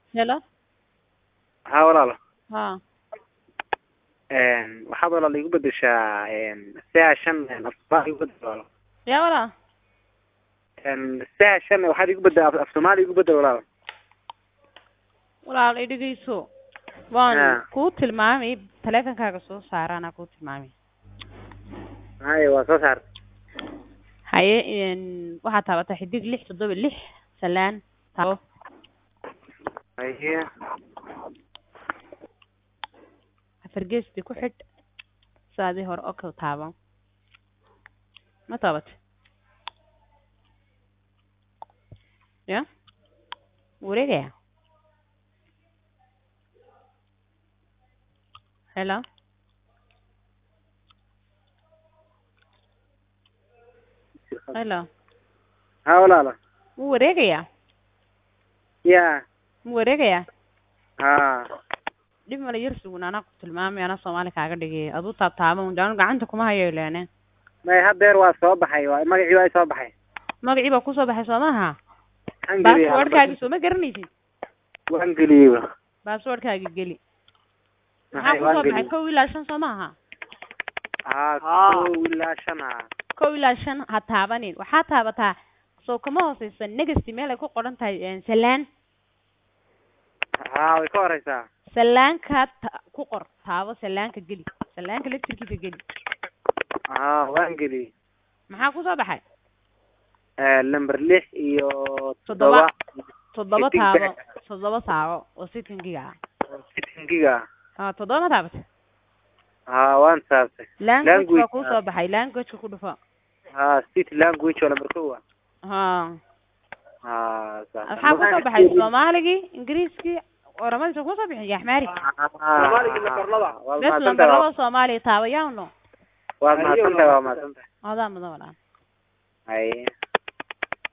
Hello? ها walaalo ها waxaad walaal igu bedeshaa saca 5 afbaa igu bedel walaal يا ولا saca 5 waxaad igu bedel af Soomaali igu bedel walaal ولا dhigeyso waan ku tilmaamay taleefankaaga soo saarana ku tilmaamay hay waa soo saar haye waxa taabata xidig 676 salaan taabo haye afargeesti ku xid saadi hor oo taabo ma taabat ya wareegaya hello hello ha walaalo wareegaya ya wareegaya ha dib ma la yar sugnana ku tilmaamay ana Soomaali kaaga dhigay adu taabtaamo jaan gacanta kuma hayo ilaane may hadeer waa soo baxay waa magacii waa soo baxay magacii ba ku soo baxay Soomaha Hungary passwordkaaga soo ma garanaysid Hungary passwordkaaga geli maxaa ku soo baxay 1 ilaa 5 Soomaha kow ilaa 5 ha taabanin waxaa taabataa soo kama hooseysa next meel ay ku qoran tahay salaan way ka horeysaa salaanka ku qor taabo salaanka geli salaanka lecture-kiisa geli waan geli maxaa ku soo baxay number 6 iyo 7 taabo oo 7 giga 7 giga 7 taabata waan saartay language ku soo baxay language ku dhufo state language wala markuu waxaa ku soo baxay Soomaaligi Ingiriiski oramada ku soo bixiyay Axmaari Soomaaligi lambar laba Soomaali taabayano waa ma santa hada mudan ay